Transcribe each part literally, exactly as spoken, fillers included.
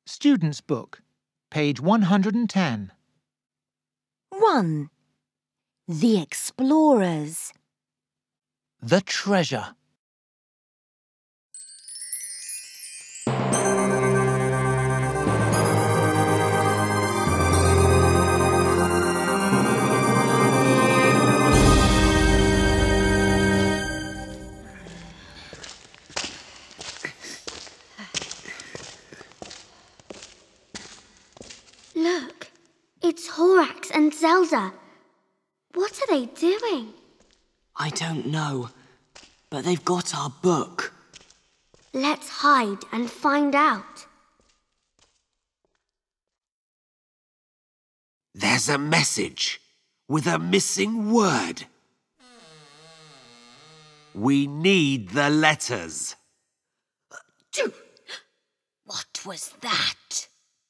Student's Book, page one hundred ten. one. The Explorers. The Treasure. Look, it's Horax and Zelda. What are they doing? I don't know, but they've got our book. Let's hide and find out. There's a message with a missing word. We need the letters. What was that?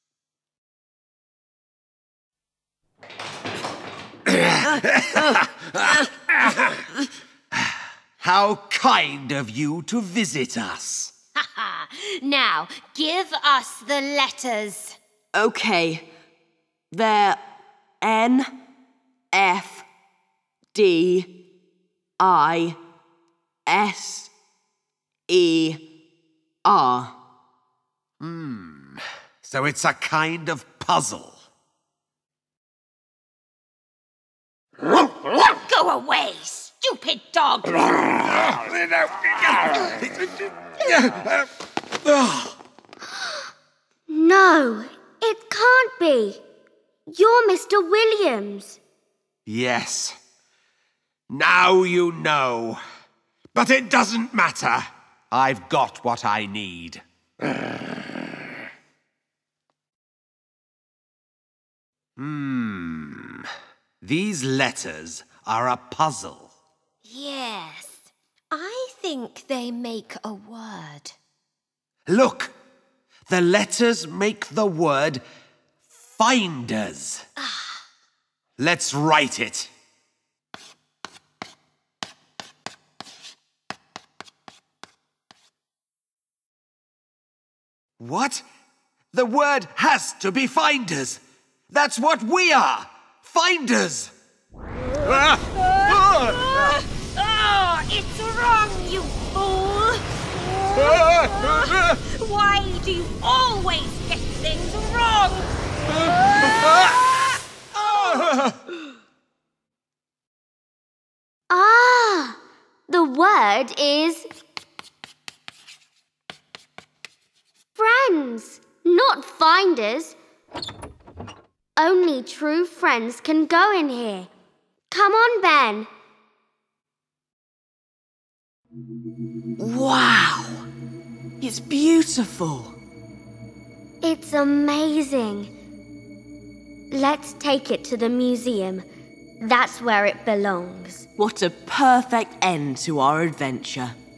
How kind of you to visit us. Now, give us the letters. Okay, they're N, F, D, I, S, E, R. Hmm, so it's a kind of puzzle. Go away, stupid dog! No, it can't be. You're Mister Williams. Yes. Now you know. But it doesn't matter. I've got what I need. Hmm. These letters are a puzzle. Yes, I think they make a word. Look, the letters make the word finders. Ah. Let's write it. What? The word has to be finders. That's what we are. Finders. Oh, it's wrong, you fool! Why do you always get things wrong? Ah, the word is friends, not finders. Only true friends can go in here. Come on, Ben. Wow! It's beautiful. It's amazing. Let's take it to the museum. That's where it belongs. What a perfect end to our adventure.